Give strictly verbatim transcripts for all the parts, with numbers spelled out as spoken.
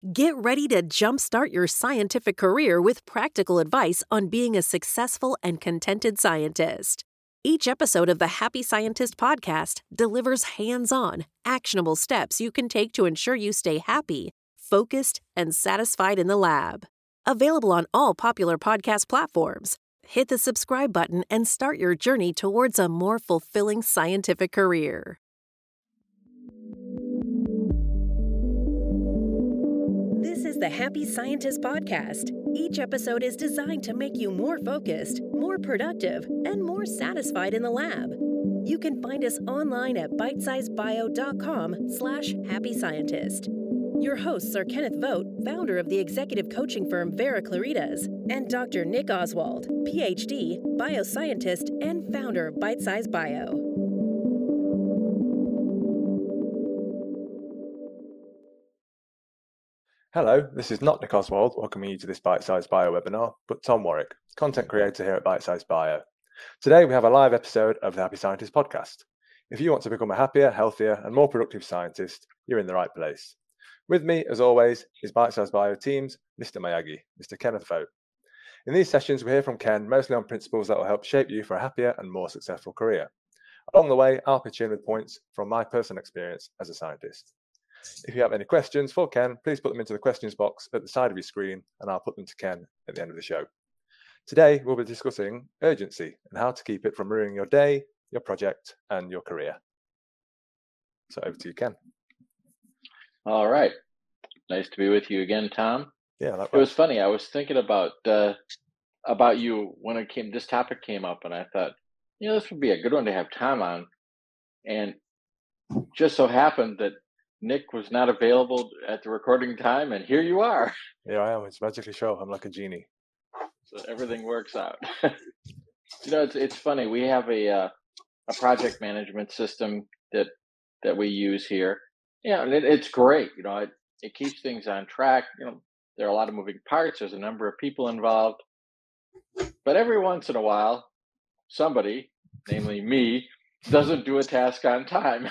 Get ready to jumpstart your scientific career with practical advice on being a successful and contented scientist. Each episode of the Happy Scientist podcast delivers hands-on, actionable steps you can take to ensure you stay happy, focused, and satisfied in the lab. Available on all popular podcast platforms. Hit the subscribe button and start your journey towards a more fulfilling scientific career. This is the Happy Scientist podcast. Each episode is designed to make you more focused, more productive, and more satisfied in the lab. You can find us online at bitesizebio.com slash happy scientist. Your hosts are Kenneth Vogt, founder of the executive coaching firm Vera Claritas, and Doctor Nick Oswald, P H D, bioscientist, and founder of Bitesize Bio. Hello, this is not Nick Oswald welcoming you to this Bitesize Bio webinar, but Tom Warwick, content creator here at Bitesize Bio. Today we have a live episode of the Happy Scientist podcast. If you want to become a happier, healthier, and more productive scientist, you're in the right place. With me, as always, is Bitesize Bio team's Mister Miyagi, Mister Kenneth Vogt. In these sessions, we hear from Ken mostly on principles that will help shape you for a happier and more successful career. Along the way, I'll pitch in with points from my personal experience as a scientist. If you have any questions for Ken, please put them into the questions box at the side of your screen, and I'll put them to Ken at the end of the show. Today, we'll be discussing urgency and how to keep it from ruining your day, your project, and your career. So over to you, Ken. All right. Nice to be with you again, Tom. Yeah, likewise. It was funny. I was thinking about uh, about you when it came. This topic came up, and I thought, you know, this would be a good one to have Tom on. And just so happened that Nick was not available at the recording time, and here you are. Yeah, I am. It's magically show. I'm like a genie. So everything works out. You know, it's it's funny. We have a uh, a project management system that that we use here. Yeah, and it, it's great. You know, it it keeps things on track. You know, there are a lot of moving parts. There's a number of people involved, but every once in a while, somebody, namely me, doesn't do a task on time.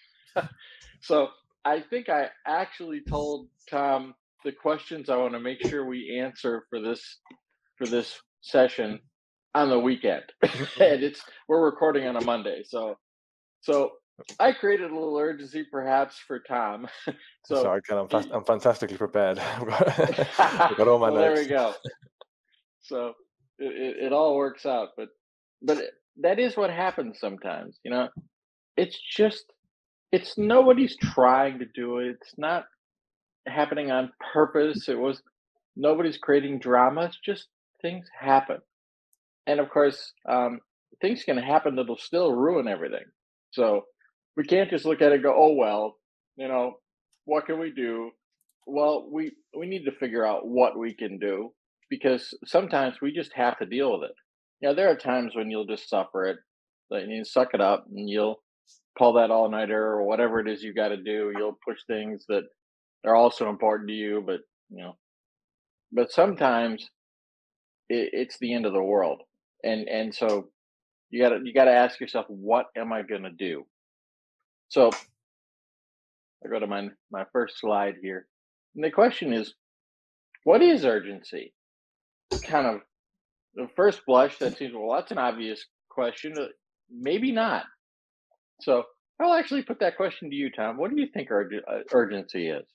So I think I actually told Tom the questions I want to make sure we answer for this for this session on the weekend, and it's we're recording on a Monday, so so I created a little urgency perhaps for Tom. So sorry, Ken, I'm, fast, I'm fantastically prepared. I've got, I've got all my well, notes. There we go. So it, it, it all works out, but but that is what happens sometimes. You know, it's just. It's nobody's trying to do it. It's not happening on purpose. It was nobody's creating drama. It's just things happen. And of course, um, things can happen that'll still ruin everything. So we can't just look at it and go, oh, well, you know, what can we do? Well, we, we need to figure out what we can do, because sometimes we just have to deal with it. You know, there are times when you'll just suffer it, but you suck it up and you'll pull that all-nighter or whatever it is you got to do. You'll push things that are also important to you, but you know, but sometimes it, it's the end of the world, and and so you got to you got to ask yourself, what am I going to do? So I go to my my first slide here, and the question is, what is urgency? Kind of the first blush that seems, well, that's an obvious question. Maybe not. So I'll actually put that question to you, Tom. What do you think ur- urgency is?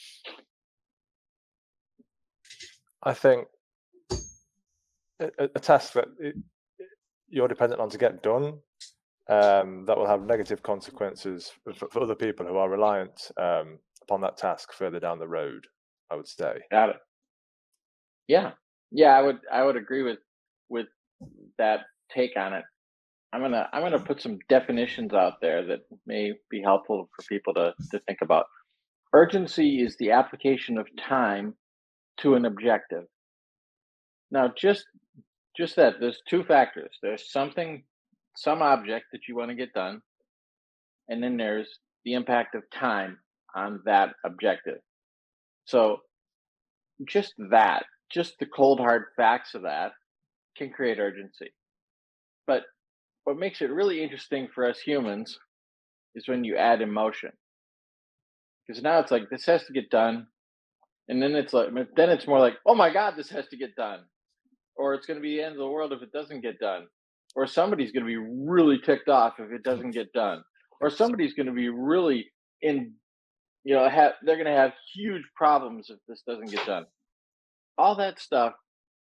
I think a, a task that it, you're dependent on to get done um, that will have negative consequences for, for other people who are reliant um, upon that task further down the road, I would say. Got it. Yeah, yeah, I would I would agree with with that take on it. I'm gonna I'm gonna put some definitions out there that may be helpful for people to, to think about. Urgency is the application of time to an objective. Now, just just that there's two factors. There's something, some object that you want to get done, and then there's the impact of time on that objective. So just that, just the cold hard facts of that can create urgency. But what makes it really interesting for us humans is when you add emotion. Because now it's like, this has to get done. And then it's like, then it's more like, oh my God, this has to get done. Or it's going to be the end of the world if it doesn't get done. Or somebody's going to be really ticked off if it doesn't get done. Or somebody's going to be really in, you know, have, they're going to have huge problems if this doesn't get done. All that stuff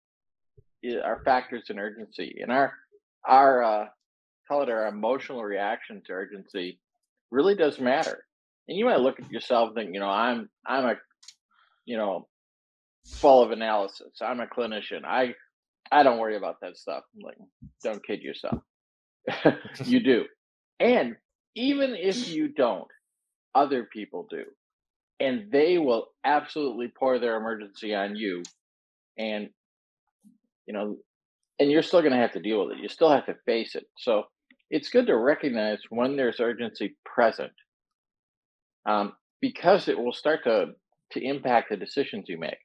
are factors in urgency. And our, our, uh, call it our emotional reaction to urgency really does matter. And you might look at yourself and think, you know, I'm, I'm a, you know, full of analysis. I'm a clinician. I, I don't worry about that stuff. I'm like, don't kid yourself. You do. And even if you don't, other people do. And they will absolutely pour their emergency on you. And, you know, and you're still going to have to deal with it. You still have to face it. So it's good to recognize when there's urgency present, um, because it will start to, to impact the decisions you make.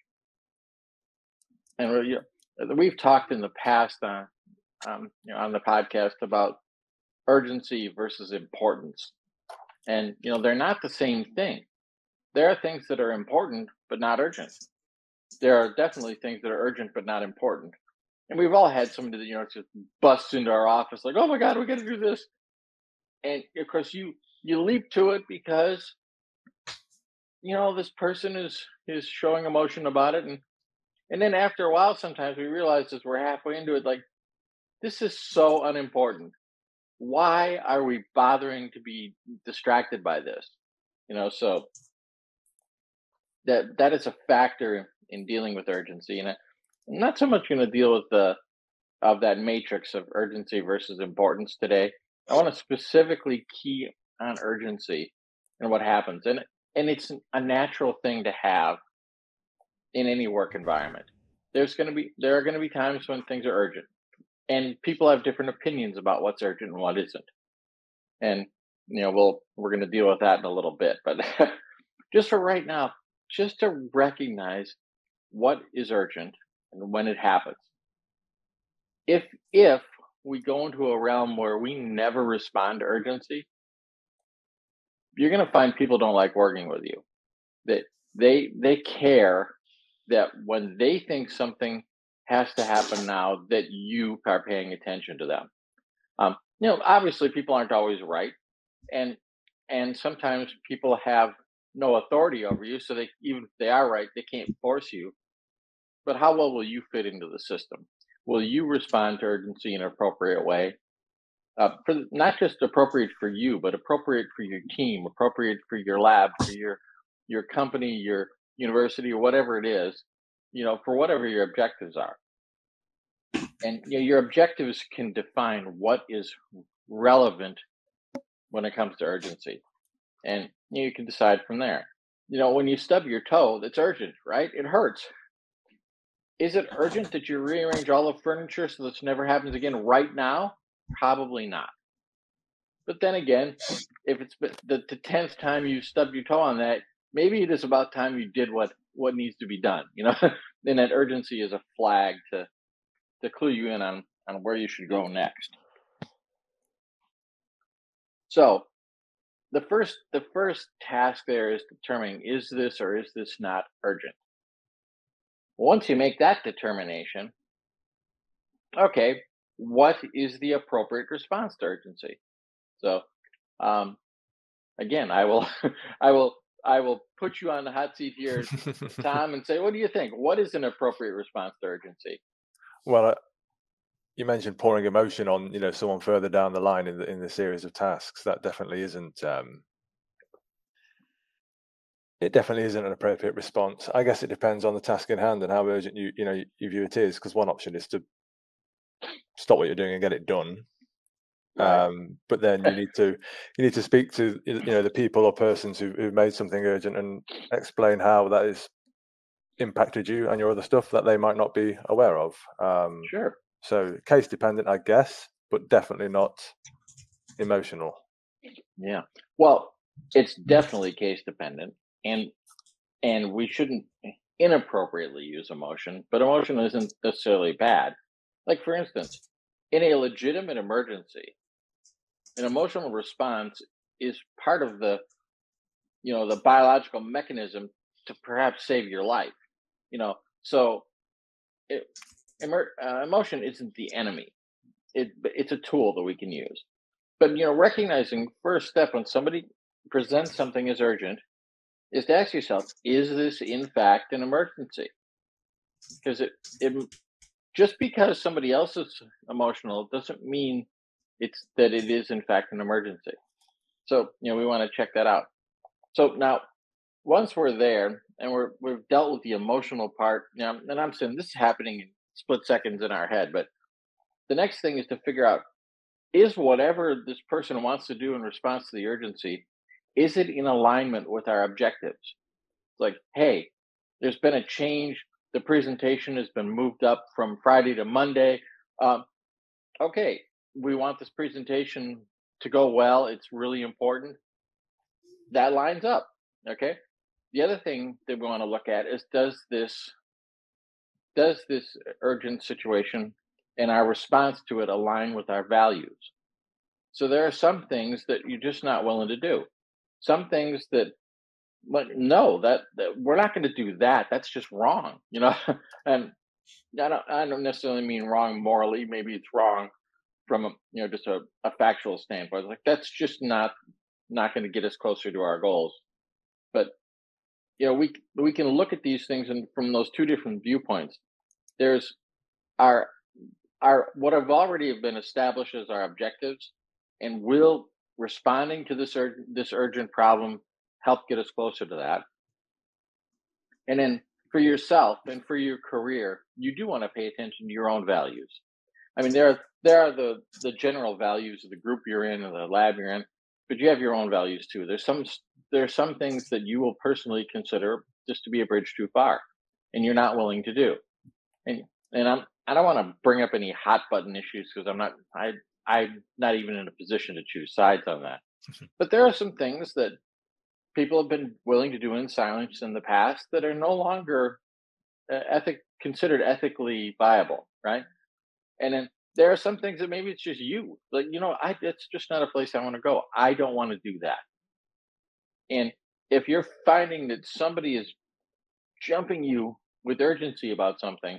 And you know, we've talked in the past on, um, you know, on the podcast about urgency versus importance. And, you know, they're not the same thing. There are things that are important, but not urgent. There are definitely things that are urgent, but not important. And we've all had somebody that, you know, just busts into our office like, oh my God, we got to do this. And of course you, you leap to it because, you know, this person is, is showing emotion about it. And, and then after a while, sometimes we realize as we're halfway into it, like, this is so unimportant. Why are we bothering to be distracted by this? You know, so that, that is a factor in dealing with urgency. And I'm not so much going to deal with the, of that matrix of urgency versus importance today. I want to specifically key on urgency and what happens. And, and it's a natural thing to have in any work environment. There's going to be, there are going to be times when things are urgent, and people have different opinions about what's urgent and what isn't. And, you know, we'll, we're going to deal with that in a little bit, but just for right now, just to recognize what is urgent and when it happens. If, if we go into a realm where we never respond to urgency, you're going to find people don't like working with you. That they, they care that when they think something has to happen now, that you are paying attention to them. Um, you know, obviously people aren't always right. And, and sometimes people have no authority over you. So they, even if they are right, they can't force you. But how well will you fit into the system? Will you respond to urgency in an appropriate way? Uh, for not just appropriate for you, but appropriate for your team, appropriate for your lab, for your your company, your university, or whatever it is. You know, for whatever your objectives are. And you know, your objectives can define what is relevant when it comes to urgency, and you, know, you can decide from there. You know, when you stub your toe, that's urgent, right? It hurts. Is it urgent that you rearrange all the furniture so this never happens again right now? Probably not. But then again, if it's the, the tenth time you stubbed your toe on that, maybe it is about time you did what, what needs to be done. You know, then that urgency is a flag to to clue you in on, on where you should go next. So the first the first task there is determining, is this or is this not urgent? Once you make that determination, okay, what is the appropriate response to urgency? So, um, again, I will, I will, I will put you on the hot seat here, Tom, and say, what do you think? What is an appropriate response to urgency? Well, uh, you mentioned pouring emotion on, you know, someone further down the line in the in the series of tasks. That definitely isn't. Um, It definitely isn't an appropriate response. I guess it depends on the task in hand and how urgent you you know you view it is. Because one option is to stop what you're doing and get it done, Right. um, but then you need to you need to speak to you know the people or persons who who've made something urgent and explain how that has impacted you and your other stuff that they might not be aware of. Um, Sure. so case dependent, I guess, but definitely not emotional. Yeah. Well, it's definitely case dependent, and and we shouldn't inappropriately use emotion, but emotion isn't necessarily bad. Like, for instance, in a legitimate emergency, an emotional response is part of the, you know, the biological mechanism to perhaps save your life. You know, so it, emer- uh, emotion isn't the enemy. It it's a tool that we can use. But you know, recognizing first step when somebody presents something as urgent is to ask yourself, is this in fact an emergency? Because it, it just because somebody else is emotional doesn't mean it's that it is in fact an emergency. So you know, we want to check that out. So now, once we're there and we're we've dealt with the emotional part, you know, and I'm saying this is happening in split seconds in our head, but the next thing is to figure out, is whatever this person wants to do in response to the urgency, is it in alignment with our objectives? It's like, hey, there's been a change. The presentation has been moved up from Friday to Monday. Um, okay, we want this presentation to go well. It's really important. That lines up. Okay. The other thing that we want to look at is, does this does this urgent situation and our response to it align with our values? So there are some things that you're just not willing to do. Some things that, like, no, that, that we're not going to do that. That's just wrong, you know. And I don't, I don't necessarily mean wrong morally. Maybe it's wrong from a, you know, just a, a factual standpoint. Like, that's just not not going to get us closer to our goals. But you know, we we can look at these things and from those two different viewpoints. There's our our what have already been established as our objectives, and will responding to this ur- this urgent problem help get us closer to that? And then for yourself and for your career, you do want to pay attention to your own values. I mean, there are there are the the general values of the group you're in or the lab you're in, but you have your own values too. There's some there's some things that you will personally consider just to be a bridge too far, and you're not willing to do. And and I'm I don't want to bring up any hot button issues because I'm not I I'm not even in a position to choose sides on that. But there are some things that people have been willing to do in silence in the past that are no longer uh, ethic considered ethically viable, right? And then there are some things that maybe it's just you, like, you know, I it's just not a place I want to go. I don't want to do that. And if you're finding that somebody is jumping you with urgency about something,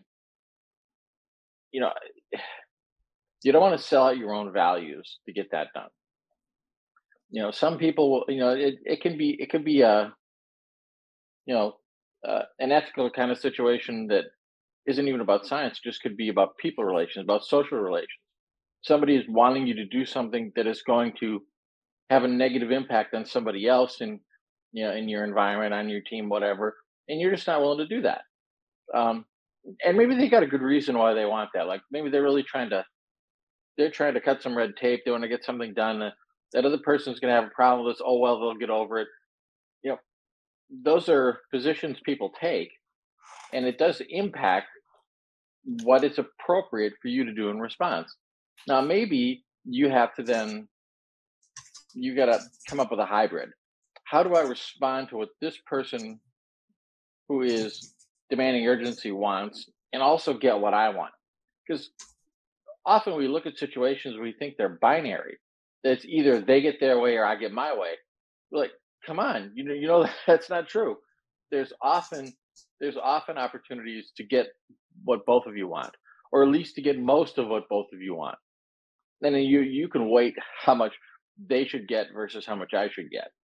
you know, you don't want to sell out your own values to get that done. You know, some people will, you know, it, it can be it could be a, you know, uh, an ethical kind of situation that isn't even about science, just could be about people relations, about social relations. Somebody is wanting you to do something that is going to have a negative impact on somebody else in, you know, in your environment, on your team, whatever, and you're just not willing to do that. Um, and maybe they got a good reason why they want that. Like maybe they're really trying to they're trying to cut some red tape. They want to get something done. Uh, that other person's going to have a problem with this. Oh well, they'll get over it. You know, those are positions people take, and it does impact what is appropriate for you to do in response. Now, maybe you have to then you got to come up with a hybrid. How do I respond to what this person who is demanding urgency wants, and also get what I want? Because often we look at situations where we think they're binary. That's either they get their way or I get my way. We're like, come on, you know, you know that's not true. There's often there's often opportunities to get what both of you want, or at least to get most of what both of you want. And then you you can weight how much they should get versus how much I should get.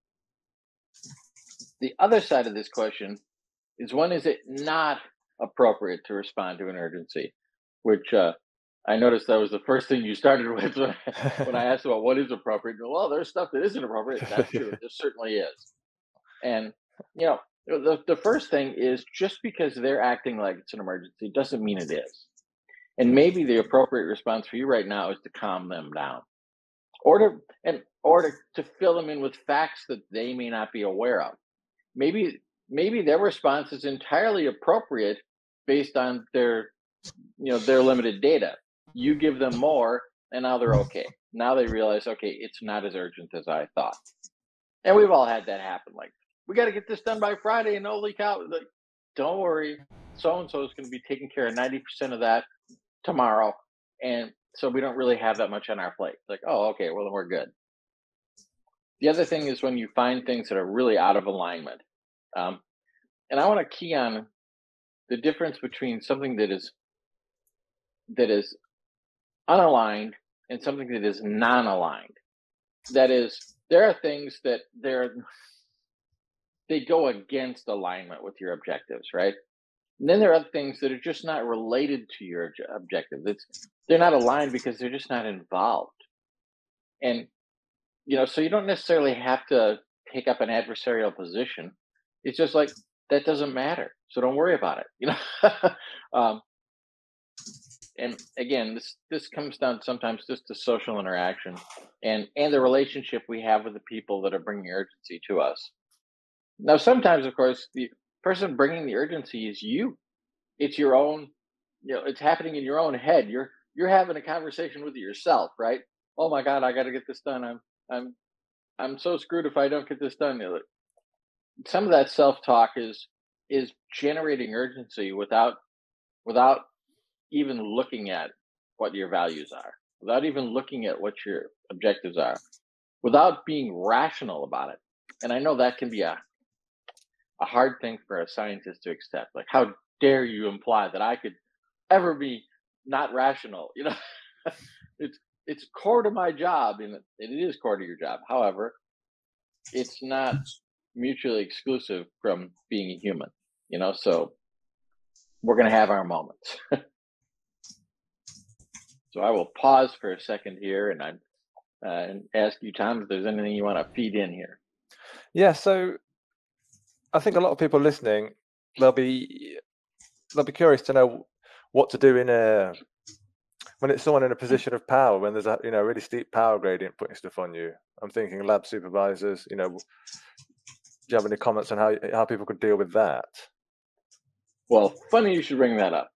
The other side of this question is, when is it not appropriate to respond to an urgency? Which uh, I noticed that was the first thing you started with when I, when I asked about what is appropriate. Well, there's stuff that isn't appropriate. That's true. There certainly is. And, you know, the, the first thing is, just because they're acting like it's an emergency doesn't mean it is. And maybe the appropriate response for you right now is to calm them down, or to and or to, to fill them in with facts that they may not be aware of. Maybe maybe their response is entirely appropriate based on their you know their limited data. You give them more, and now they're okay. Now they realize, okay, it's not as urgent as I thought. And we've all had that happen. Like, we got to get this done by Friday, and holy cow! Like, don't worry, so and so is going to be taking care of ninety percent of that tomorrow, and so we don't really have that much on our plate. Like, oh, okay, well then we're good. The other thing is when you find things that are really out of alignment. Um, and I want to key on the difference between something that is that is unaligned and something that is non-aligned. That is, there are things that they're they go against alignment with your objectives, right? And then there are other things that are just not related to your obje- objective. It's they're not aligned because they're just not involved. And you know, so you don't necessarily have to take up an adversarial position. It's just like that doesn't matter. So don't worry about it. You know, um, and again, this this comes down sometimes just to social interaction and and the relationship we have with the people that are bringing urgency to us. Now, sometimes, of course, the person bringing the urgency is you. It's your own, you know, it's happening in your own head. You're you're having a conversation with yourself, right? Oh my God, I got to get this done. I'm I'm I'm so screwed if I don't get this done. You know, some of that self-talk is is generating urgency without without even looking at what your values are, without even looking at what your objectives are, without being rational about it. And I know that can be a a hard thing for a scientist to accept. Like, how dare you imply that I could ever be not rational? You know, it's it's core to my job, and it, it is core to your job. However, it's not mutually exclusive from being a human. You know, so we're going to have our moments. So I will pause for a second here, and I uh, and ask you, Tom, if there's anything you want to feed in here. Yeah, so I think a lot of people listening, they'll be they'll be curious to know what to do in a when it's someone in a position of power, when there's a you know really steep power gradient putting stuff on you. I'm thinking lab supervisors. You know, do you have any comments on how how people could deal with that? Well, funny you should bring that up.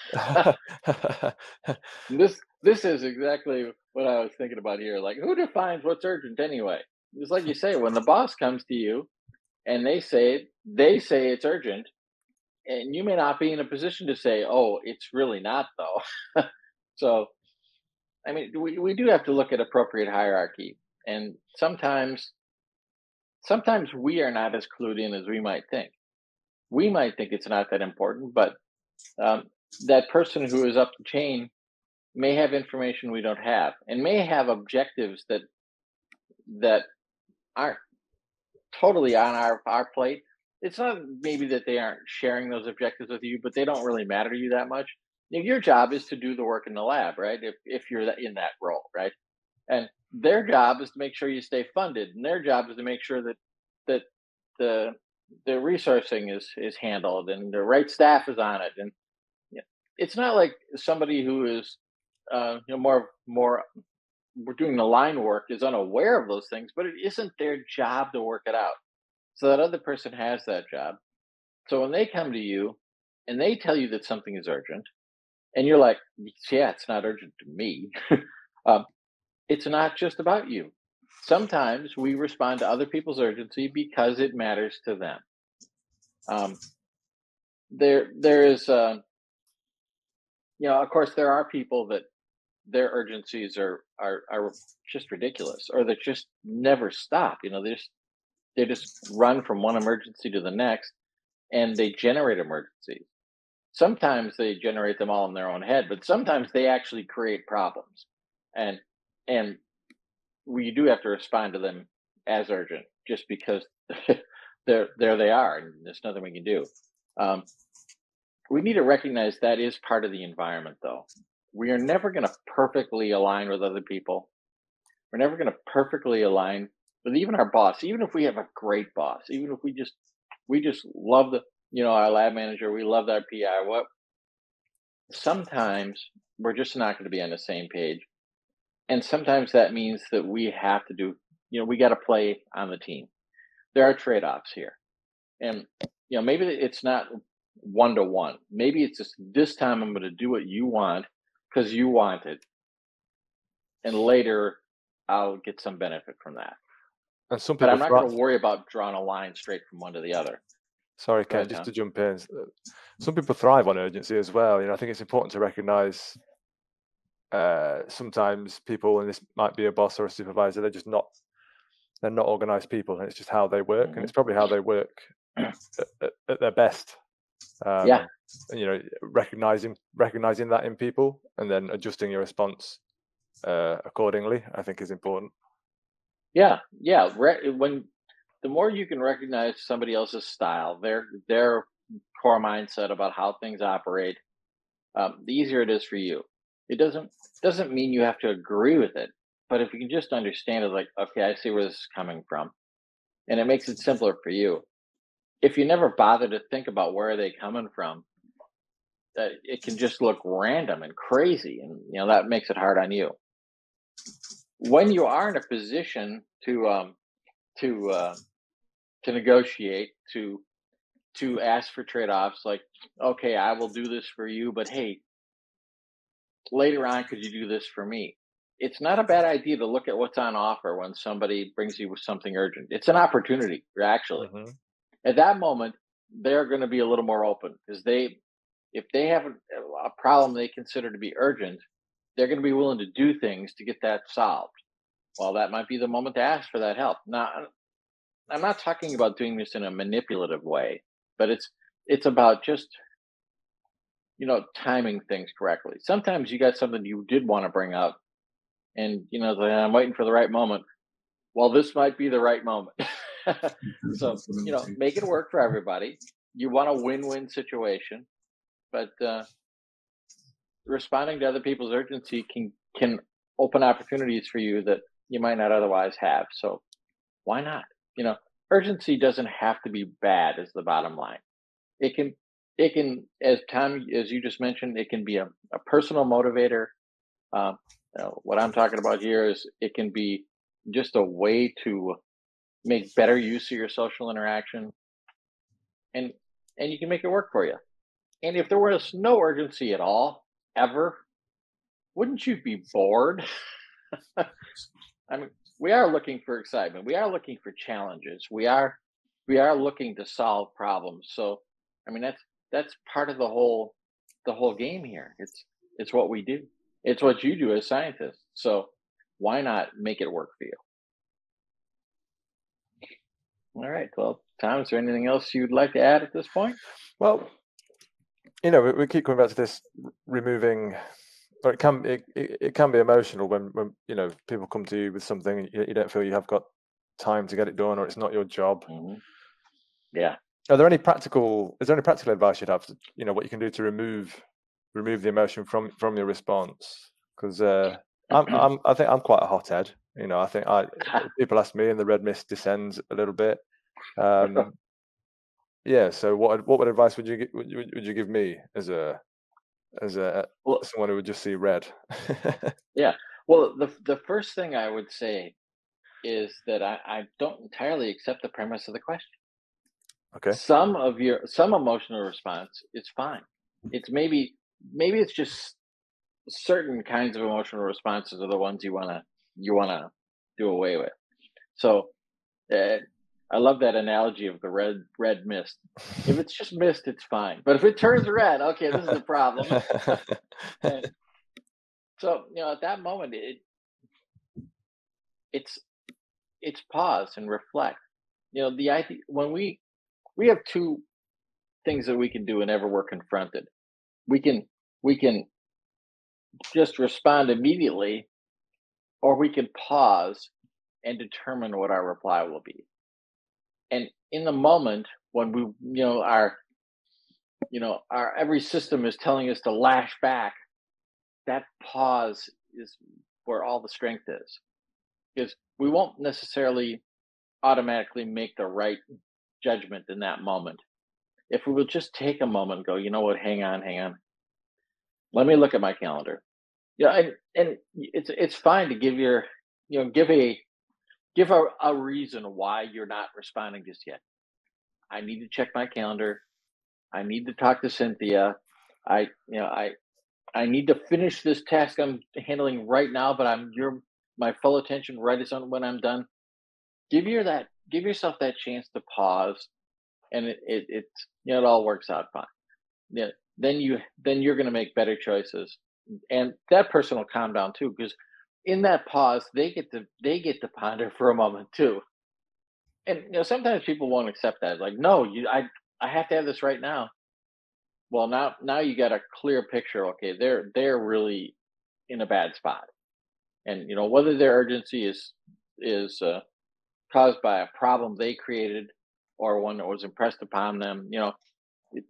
this this is exactly what I was thinking about here. Like, who defines what's urgent anyway? It's like you say, when the boss comes to you and they say they say it's urgent, and you may not be in a position to say, "Oh, it's really not," though. So, I mean, we we do have to look at appropriate hierarchy, and sometimes sometimes we are not as clued in as we might think. We might think it's not that important, but um, that person who is up the chain may have information we don't have, and may have objectives that that aren't totally on our our plate. It's not maybe that they aren't sharing those objectives with you, but they don't really matter to you that much. If your job is to do the work in the lab, right? If if you're in that role, right? And their job is to make sure you stay funded, and their job is to make sure that that the the resourcing is is handled and the right staff is on it. And yeah, it's not like somebody who is uh, you know more more we're doing the line work is unaware of those things, but it isn't their job to work it out. So that other person has that job. So when they come to you and they tell you that something is urgent, and you're like, yeah, it's not urgent to me. um, it's not just about you. Sometimes we respond to other people's urgency because it matters to them. Um, there, there is, uh, you know, of course, there are people that their urgencies are are are just ridiculous, or that just never stop. You know, they just they just run from one emergency to the next, and they generate emergencies. Sometimes they generate them all in their own head, but sometimes they actually create problems, and and we do have to respond to them as urgent, just because they're there they are, and there's nothing we can do. Um, we need to recognize that is part of the environment, though. We are never going to perfectly align with other people. We're never going to perfectly align with even our boss, even if we have a great boss, even if we just we just love the you know our lab manager, we love our P I. What sometimes we're just not going to be on the same page, and sometimes that means that we have to do you know we got to play on the team. There are trade-offs here, and you know maybe it's not one to one. Maybe it's just this time I'm going to do what you want because you want it, and later I'll get some benefit from that. And some But people I'm not thrive. going to worry about drawing a line straight from one to the other. Sorry, Go Ken, ahead, just Tom. to jump in. Some people thrive on urgency as well. You know, I think it's important to recognise uh, sometimes people, and this might be a boss or a supervisor, they're just not they're not organised people, and it's just how they work, and Mhm. it's probably how they work at, at their best. Um, yeah. You know, recognizing recognizing that in people and then adjusting your response uh, accordingly, I think is important. Yeah. Yeah. Re- when the more you can recognize somebody else's style, their their core mindset about how things operate, um, the easier it is for you. It doesn't doesn't mean you have to agree with it, but if you can just understand it, like, okay, I see where this is coming from, and it makes it simpler for you. If you never bother to think about where are they coming from, that it can just look random and crazy, and you know that makes it hard on you. When you are in a position to um, to uh, to negotiate, to to ask for trade-offs, like, okay, I will do this for you, but hey, later on, could you do this for me? It's not a bad idea to look at what's on offer when somebody brings you with something urgent. It's an opportunity, actually. Mm-hmm. At that moment, they're going to be a little more open because they, if they have a, a problem they consider to be urgent, they're going to be willing to do things to get that solved. Well, that might be the moment to ask for that help. Now, I'm not talking about doing this in a manipulative way, but it's it's about just, you know, timing things correctly. Sometimes you got something you did want to bring up, and you know, like, I'm waiting for the right moment. Well, this might be the right moment. So, you know, make it work for everybody. You want a win-win situation, but uh, responding to other people's urgency can can open opportunities for you that you might not otherwise have. So why not? You know, urgency doesn't have to be bad, is the bottom line. It can it can, as Tom, as you just mentioned, it can be a, a personal motivator. Uh, you know, what I'm talking about here is it can be just a way to make better use of your social interaction, and and you can make it work for you. And if there was no urgency at all, ever, wouldn't you be bored? I mean, we are looking for excitement. We are looking for challenges. We are we are looking to solve problems. So, I mean, that's that's part of the whole the whole game here. It's it's what we do. It's what you do as scientists. So, why not make it work for you? All right. Well, Tom, is there anything else you'd like to add at this point? Well, you know, we, we keep coming back to this removing, or it can it, it, it can be emotional when, when you know people come to you with something and you, you don't feel you have got time to get it done, or it's not your job. Mm-hmm. Yeah. Are there any practical? Is there any practical advice you'd have? To, you know, what you can do to remove remove the emotion from from your response? Because uh, I'm I'm I think I'm quite a hothead. You know, I think I people ask me, and the red mist descends a little bit. Um, yeah. So, what what what advice would you gi- would you, would you give me as a as a Well, someone who would just see red? yeah. Well, the the first thing I would say is that I, I don't entirely accept the premise of the question. Okay. Some of your some emotional response is fine. It's maybe maybe it's just certain kinds of emotional responses are the ones you wanna you wanna do away with. So uh, I love that analogy of the red red mist. If it's just mist, it's fine. But if it turns red, okay, this is a problem. And so, you know, at that moment, it it's it's pause and reflect. You know, the idea when we we have two things that we can do whenever we're confronted. We can we can just respond immediately, or we can pause and determine what our reply will be. And in the moment when we, you know, our you know, our every system is telling us to lash back, that pause is where all the strength is. Because we won't necessarily automatically make the right judgment in that moment. If we will just take a moment and go, you know what, hang on, hang on. Let me look at my calendar. Yeah, and, and it's it's fine to give your you know give a give a, a reason why you're not responding just yet. I need to check my calendar. I need to talk to Cynthia. I you know I I need to finish this task I'm handling right now, but I'm your my full attention right is on when I'm done. Give your that give yourself that chance to pause, and it, it it's you know it all works out fine. Yeah, then you then you're going to make better choices, and that person will calm down too, because in that pause they get to they get to ponder for a moment too, And you know, sometimes people won't accept that. Like, no, you, I, I have to have this right now. Well, now, now you got a clear picture. Okay, they're they're really in a bad spot, and you know whether their urgency is is uh, caused by a problem they created or one that was impressed upon them. You know, it,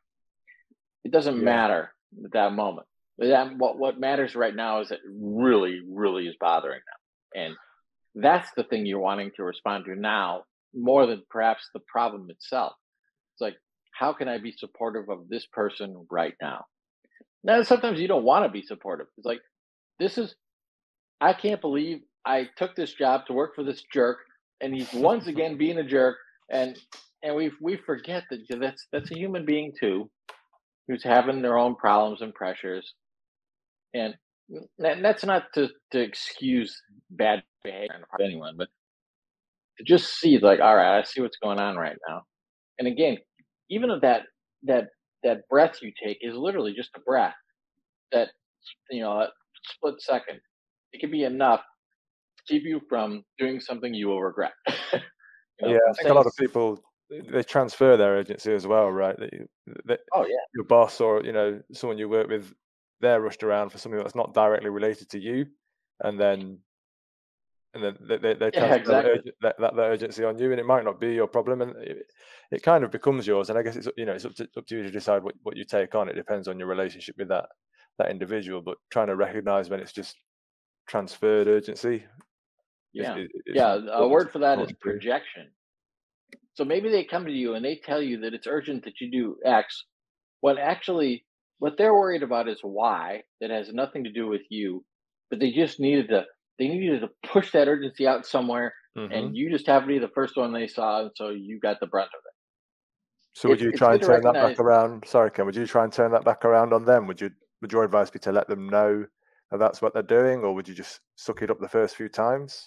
it doesn't Yeah. matter at that moment. That, what what matters right now is that it really, really is bothering them, and that's the thing you're wanting to respond to now more than perhaps the problem itself. It's like, how can I be supportive of this person right now? Now, sometimes you don't want to be supportive. It's like, this is, I can't believe I took this job to work for this jerk, and he's once again being a jerk. And and we we forget that that's that's a human being too, who's having their own problems and pressures. And that, that's not to to excuse bad behavior on the part of anyone, but to just see like, all right, I see what's going on right now. And again, even if that that that breath you take is literally just a breath, that you know, a split second, it can be enough to keep you from doing something you will regret. you know, Yeah, from I think a saying, lot of people they transfer their urgency as well, right? That, you, that oh yeah, your boss or you know someone you work with, they're rushed around for something that's not directly related to you, and then and then they, they, they yeah, transfer that, exactly. urg- that, that, that urgency on you, and it might not be your problem, and it, it kind of becomes yours. And I guess it's you know it's up to, up to you to decide what, what you take on. It depends on your relationship with that that individual, but trying to recognize when it's just transferred urgency is Yeah, is, is yeah. A important, word for that is important too. projection. So maybe they come to you and they tell you that it's urgent that you do X, when actually what they're worried about is Y that has nothing to do with you, but they just needed to they needed to push that urgency out somewhere, Hmm. and you just happened to be the first one they saw, and so you got the brunt of So it. would It's you it's try good and to turn that recognize. back around? Sorry, Ken. Would you try and turn that back around on them? Would you? Would your advice be to let them know that that's what they're doing, or would you just suck it up the first few times?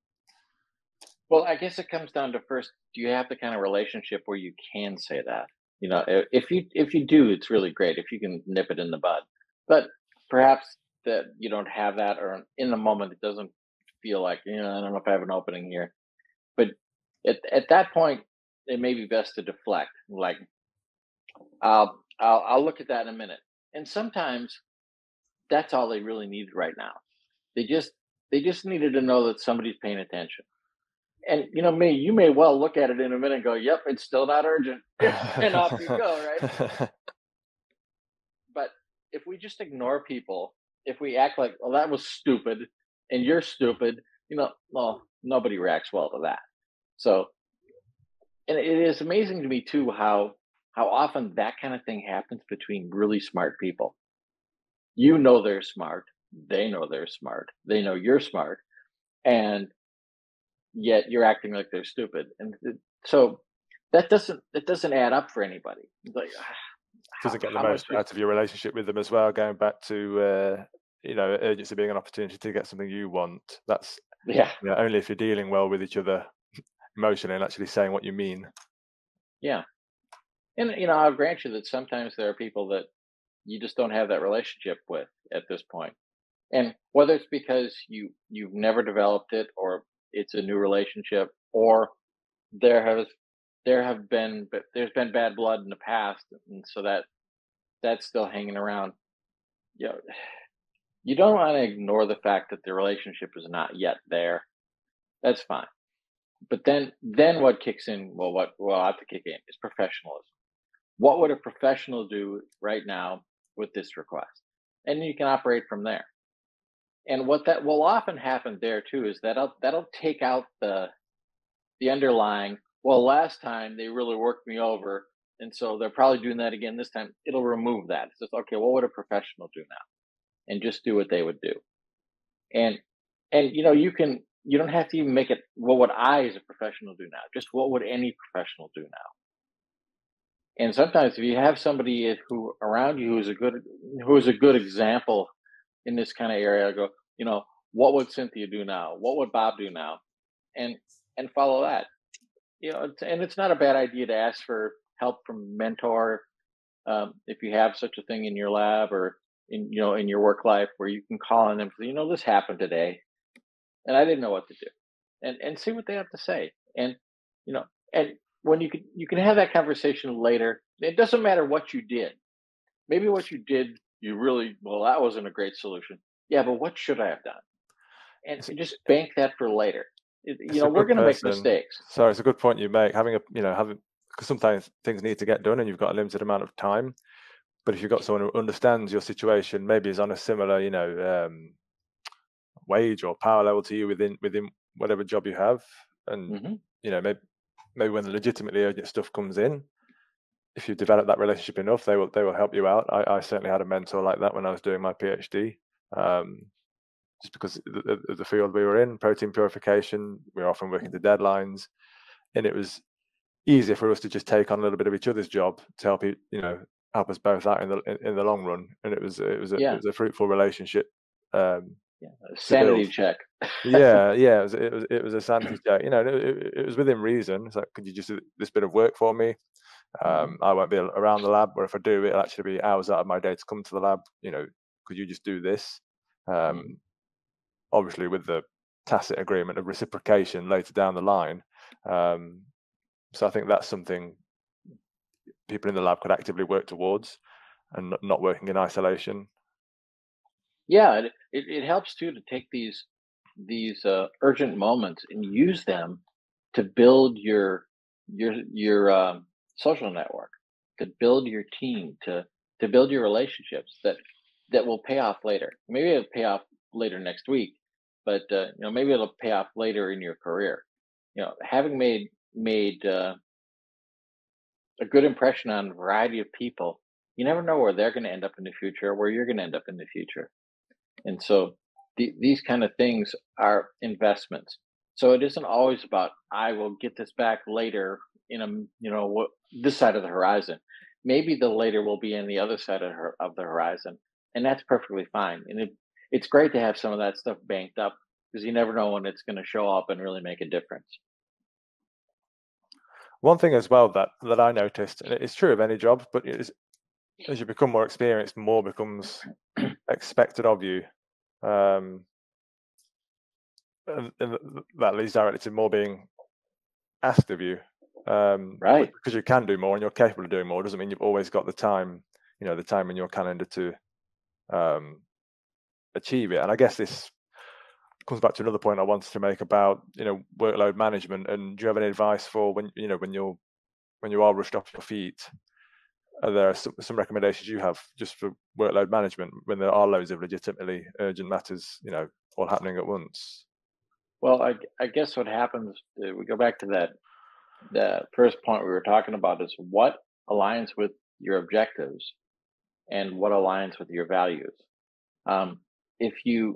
Well, I guess it comes down to first, do you have the kind of relationship where you can say that? You know, i- if you if you do, it's really great if you can nip it in the bud. But perhaps that you don't have that, or in the moment it doesn't feel like, you know, I don't know if I have an opening here. But at at that point, it may be best to deflect. Like, I'll I'll I'll look at that in a minute. And sometimes that's all they really needed right now. They just they just needed to know that somebody's paying attention. And you know me, you may well look at it in a minute and go, "Yep, it's still not urgent," and off you go, right? But if we just ignore people, if we act like, "Well, that was stupid," and you're stupid, you know, well, nobody reacts well to that. So, and it is amazing to me too how how often that kind of thing happens between really smart people. You know they're smart, they know they're smart, they know you're smart, and yet you're acting like they're stupid. And th- so that doesn't that doesn't add up for anybody. It's like, ah, how Doesn't get the how much most we out of your relationship with them as well. Going back to uh, you know urgency being an opportunity to get something you want. That's yeah, you know, only if you're dealing well with each other emotionally and actually saying what you mean. yeah. And you know, I'll grant you that sometimes there are people that you just don't have that relationship with at this point. And whether it's because you you've never developed it, or it's a new relationship, or there has there have been but there's been bad blood in the past, and so that that's still hanging around. You know, you don't want to ignore the fact that the relationship is not yet there. That's fine. But then then what kicks in, well, what will have to kick in is professionalism. What would a professional do right now with this request? And you can operate from there. And what that will often happen there too is that that'll, that'll take out the the underlying, well, last time they really worked me over, and so they're probably doing that again this time. It'll remove that. It's just, okay, what would a professional do now? And just do what they would do. And and you know, you can you don't have to even make it, well, what I as a professional do now. Just what would any professional do now? And sometimes if you have somebody who around you who's a good who is a good example in this kind of area, go, you know, what would Cynthia do now? What would Bob do now? And and follow that. You know, it's, and it's not a bad idea to ask for help from a mentor, um, if you have such a thing in your lab or in you know in your work life, where you can call on them. You know, this happened today, and I didn't know what to do, and and see what they have to say. And you know, and when you can you can have that conversation later. It doesn't matter what you did. Maybe what you did, you really well, that wasn't a great solution. Yeah, but what should I have done? And It's, just bank that for later. It, you it's know, a we're good going to make person. mistakes. So it's a good point you make. Having a, you know, having, because sometimes things need to get done and you've got a limited amount of time. But if you've got someone who understands your situation, maybe is on a similar, you know, um, wage or power level to you within within whatever job you have, and Mm-hmm. you know, maybe maybe when the legitimately urgent stuff comes in, if you develop that relationship enough, they will they will help you out. I, I certainly had a mentor like that when I was doing my PhD. Um, just because the, the, the field we were in, protein purification, we were often working to deadlines, and it was easier for us to just take on a little bit of each other's job to help you, you know, help us both out in the in, in the long run. And it was it was a, it Yeah. was a fruitful relationship. Um, Yeah. A to build. sanity check. Yeah, yeah, it was it was, it was a sanity check. You know, it, it, it was within reason. It's like, could you just do this bit of work for me? Um, I won't be around the lab, or if I do, it'll actually be hours out of my day to come to the lab. You know, could you just do this? Um, Mhm. Obviously, with the tacit agreement of reciprocation later down the line. Um, so I think that's something people in the lab could actively work towards, and not- not working in isolation. Yeah, it, it it helps too to take these these uh, urgent moments and use them to build your your your um, social network, to build your team, to to build your relationships that that will pay off later. Maybe it'll pay off later next week, but uh, you know maybe it'll pay off later in your career. You know, having made made uh, a good impression on a variety of people, you never know where they're going to end up in the future, or where you're going to end up in the future. And so the, these kind of things are investments. So it isn't always about I will get this back later in a you know what this side of the horizon. Maybe the later will be in the other side of, her, of the horizon, and that's perfectly fine. And it, it's great to have some of that stuff banked up because you never know when it's going to show up and really make a difference. One thing as well that that I noticed, and it's true of any job, but it is, as you become more experienced, more becomes expected of you. Um, and, and that leads directly to more being asked of you. Um, Right. because you can do more and you're capable of doing more doesn't mean you've always got the time, you know, the time in your calendar to um, achieve it. And I guess this comes back to another point I wanted to make about, you know, workload management. And do you have any advice for when, you know, when you're when you are rushed off your feet? Are there some, some recommendations you have just for workload management when there are loads of legitimately urgent matters, you know, all happening at once? Well, I, I guess what happens, uh, we go back to that the first point we were talking about is what aligns with your objectives and what aligns with your values. Um, if you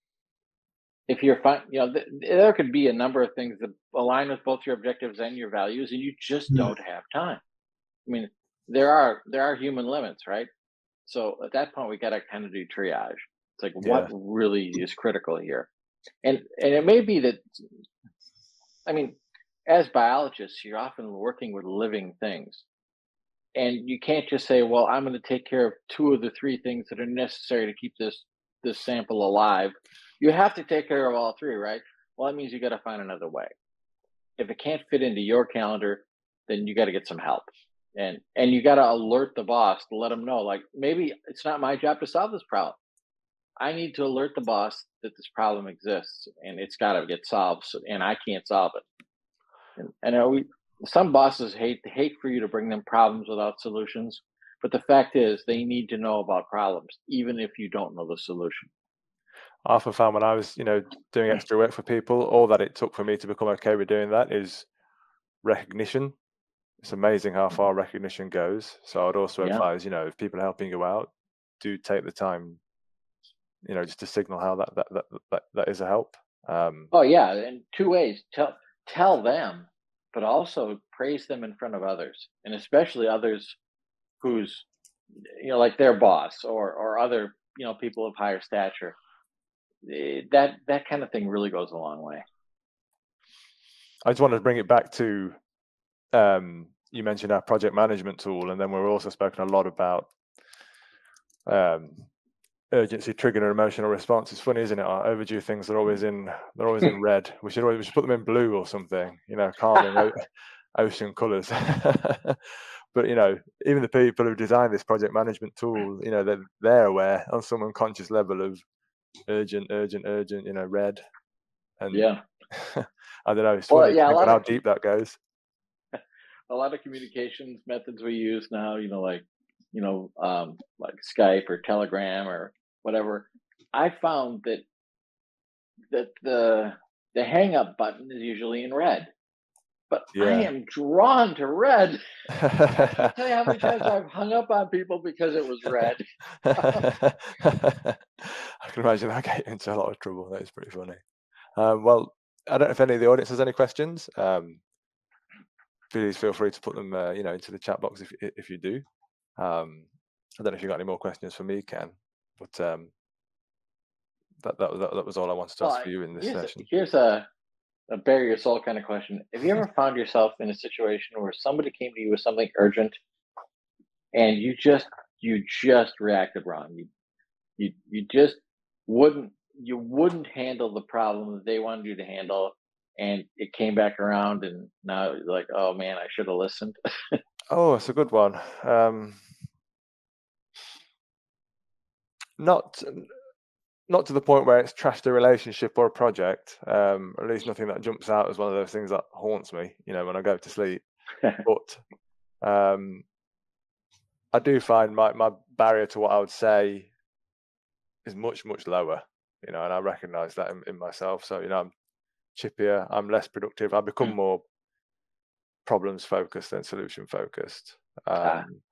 if you're fine, you know, th- there could be a number of things that align with both your objectives and your values, and you just don't have time. I mean, there are there are human limits, right? So at that point, we got to kind of do triage. It's like what Yeah. really is critical here, and and it may be that. I mean, as biologists, you're often working with living things. And you can't just say, well, I'm going to take care of two of the three things that are necessary to keep this this sample alive. You have to take care of all three, right? Well, that means you got to find another way. If it can't fit into your calendar, then you got to get some help. And and you got to alert the boss to let them know, like, maybe it's not my job to solve this problem. I need to alert the boss that this problem exists and it's got to get solved, so, and I can't solve it. And, and are we, some bosses hate hate for you to bring them problems without solutions, but the fact is they need to know about problems, even if you don't know the solution. I often found when I was, you know, doing extra work for people, all that it took for me to become okay with doing that is recognition. It's amazing how far recognition goes. So I'd also Yeah. advise, you know, if people are helping you out, do take the time, you know, just to signal how that that that that, that is a help. Um, Oh yeah, and two ways. Tell tell them, but also praise them in front of others, and especially others who's you know like their boss or or other you know people of higher stature. Eh, That that kind of thing really goes a long way. I just wanted to bring it back to um, you mentioned our project management tool, and then we're also spoken a lot about um, urgency triggering an emotional response. It's funny, isn't it? Our overdue things are always in they're always in red. We should always we should put them in blue or something. You know, calming o- ocean colours. But you know, even the people who designed this project management tool, you know, they're they're aware on some unconscious level of urgent, urgent, urgent. You know, red. And Yeah. I don't know. It's Well, funny to yeah, a think lot on how of deep that goes. a lot of communications methods we use now, you know, like, you know, um, like Skype or Telegram or whatever. I found that that the the hang up button is usually in red, but I Yeah. am drawn to red. I can't tell you how many times I've hung up on people because it was red. I can imagine that getting into a lot of trouble. That is pretty funny. Um, well, I don't know if any of the audience has any questions. Um, please feel free to put them, uh, you know, into the chat box if if you do. Um, I don't know if you got any more questions for me, Ken, but um, that, that that that was all I wanted to Well, ask for you in this here's a, session. here's a a bare your soul kind of question. Have you ever found yourself in a situation where somebody came to you with something urgent and you just you just reacted wrong? You you you just wouldn't you wouldn't handle the problem that they wanted you to handle, and it came back around, and now you're like, oh man, I should have listened. Oh, it's a good one. Um, not not to the point where it's trashed a relationship or a project. Um, at least nothing that jumps out as one of those things that haunts me. You know, when I go to sleep. But um, I do find my my barrier to what I would say is much much lower. You know, and I recognise that in, in myself. So you know, I'm chippier. I'm less productive. I become more problems focused than solution focused. Ah, Um,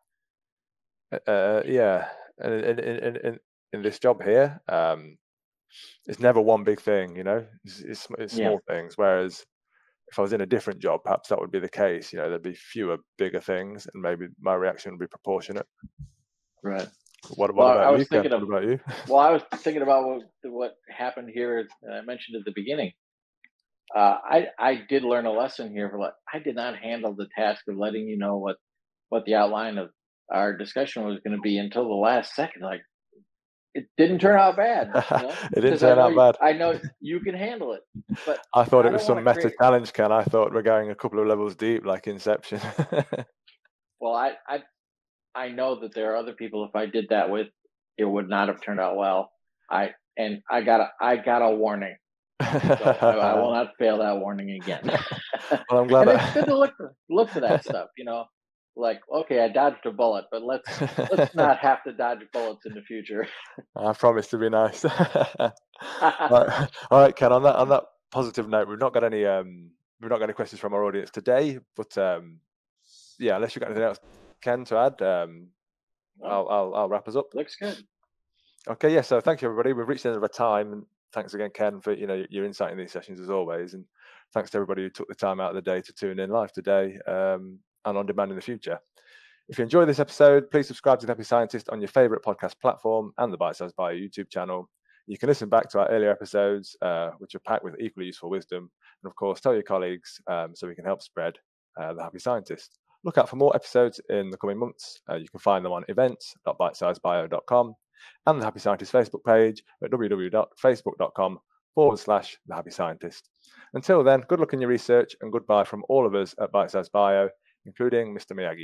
uh, yeah, and in, in, in, in this job here, um, it's never one big thing, you know, it's, it's, it's yeah, small things. Whereas if I was in a different job, perhaps that would be the case. You know, there'd be fewer bigger things, and maybe my reaction would be proportionate. right. What What Well, I about was you, Ken? thinking What of about you? well, I was thinking about what what happened here. uh, I mentioned at the beginning. Uh, I I did learn a lesson here. For like, I did not handle the task of letting you know what what the outline of our discussion was going to be until the last second. Like, it didn't turn out bad, you know, It didn't because I turn know out you, bad. I know you can handle it. But I thought I it was don't want some to meta create. challenge, Ken. I thought we're going a couple of levels deep, like Inception. Well, I I I know that there are other people. If I did that with, it would not have turned out well. I and I got a I got a warning, so I, I will not fail that warning again. Well, I'm glad. And it's I... good to look for look for that stuff, you know. Like, okay, I dodged a bullet, but let's let's not have to dodge bullets in the future. I promise to be nice. Right. All right, Ken. On that on that positive note, we've not got any um we've not got any questions from our audience today, but um yeah, unless you've got anything else, Ken, to add, um Well, I'll I'll, I'll wrap us up. looks good. Okay, yeah. So thank you, everybody. We've reached the end of our time, and thanks again, Ken, for you know your insight in these sessions as always, and thanks to everybody who took the time out of the day to tune in live today um, and on demand in the future. If you enjoyed this episode, please subscribe to The Happy Scientist on your favorite podcast platform and the Bite Size Bio YouTube channel. You can listen back to our earlier episodes, uh, which are packed with equally useful wisdom, and of course, tell your colleagues um, so we can help spread uh, The Happy Scientist. Look out for more episodes in the coming months. Uh, you can find them on events dot bitesizebio dot com and the Happy Scientist Facebook page at www.facebook.com forward slash The Happy Scientist. Until then, good luck in your research and goodbye from all of us at Bite Size Bio, including Mister Miyagi.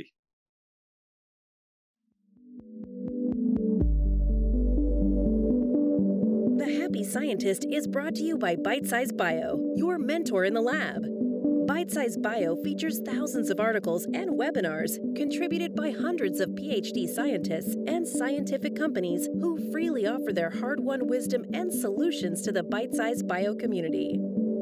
The Happy Scientist is brought to you by Bite Size Bio, your mentor in the lab. Bite Size Bio features thousands of articles and webinars contributed by hundreds of PhD scientists and scientific companies who freely offer their hard-won wisdom and solutions to the Bite Size Bio community.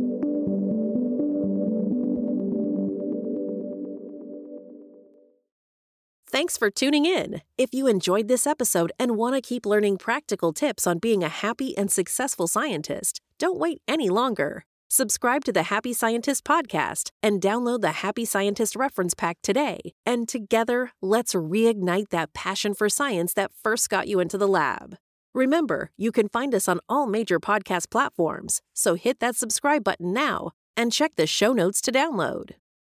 Thanks for tuning in. If you enjoyed this episode and want to keep learning practical tips on being a happy and successful scientist, don't wait any longer. Subscribe to the Happy Scientist podcast and download the Happy Scientist reference pack today. And together, let's reignite that passion for science that first got you into the lab. Remember, you can find us on all major podcast platforms, so hit that subscribe button now and check the show notes to download.